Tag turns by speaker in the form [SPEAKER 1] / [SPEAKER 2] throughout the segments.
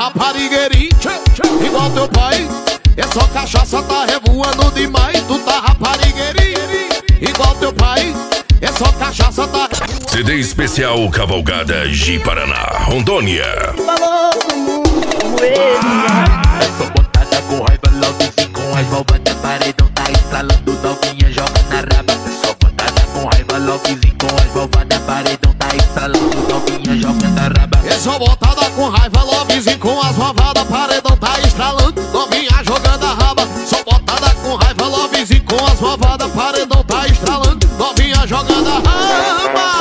[SPEAKER 1] raparigueirinho, igual teu pai. É só cachaça, tá revoando demais. Tu tá raparigueirinho, igual teu pai. É só cachaça, tá revoando.
[SPEAKER 2] CD especial Cavalgada G Paraná, Rondônia.
[SPEAKER 3] Falou no mundo como ele.
[SPEAKER 4] É só botada com raiva, logo sim com as malvadas. Paredão tá estralando, novinha joga na raba. É só botada com raiva, logo sim com as malvadas. Paredão tá estralando, novinha joga na raba.
[SPEAKER 1] É só botada com raiva, lobbyzinho com as malvadas. Paredão tá estralando, novinha jogando a raba. Só botada com raiva, lobbyzinho com as malvadas. Paredão tá estralando, novinha jogando a raba.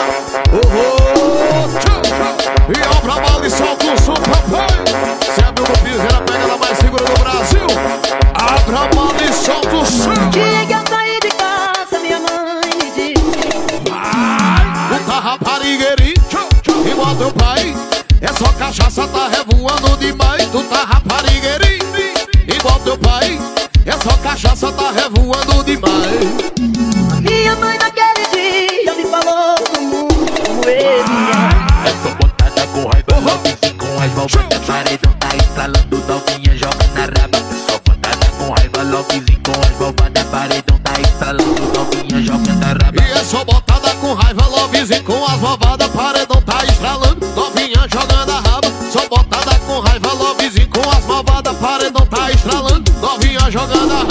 [SPEAKER 1] E ó pra mal e solta o som, papai. Se abriu no piseira, pega ela mais segura do Brasil. Abra a mão e solta o som.
[SPEAKER 3] Dia que eu saí de casa, minha mãe me disse:
[SPEAKER 1] Tu tá raparigueirinho, igual teu pai. É só cachaça, tá revoando demais. Tu tá raparigueirinho, igual teu pai. É só cachaça, tá revoando demais.
[SPEAKER 3] minha mãe naquele dia me falou no mundo como ele.
[SPEAKER 4] É só botada com raiva, logo sim com as malvadas. Paredão tá estralando, novinha joga na raba. É só botada com raiva, logo sim com as malvadas. Paredão tá estralando, novinha joga na raba.
[SPEAKER 1] E é só botada com raiva, lobbyzinho com as malvadas. Paredão tá estralando, novinha jogando a raba. Só botada com raiva, lobbyzinho com as malvadas. Paredão tá estralando, novinha jogando a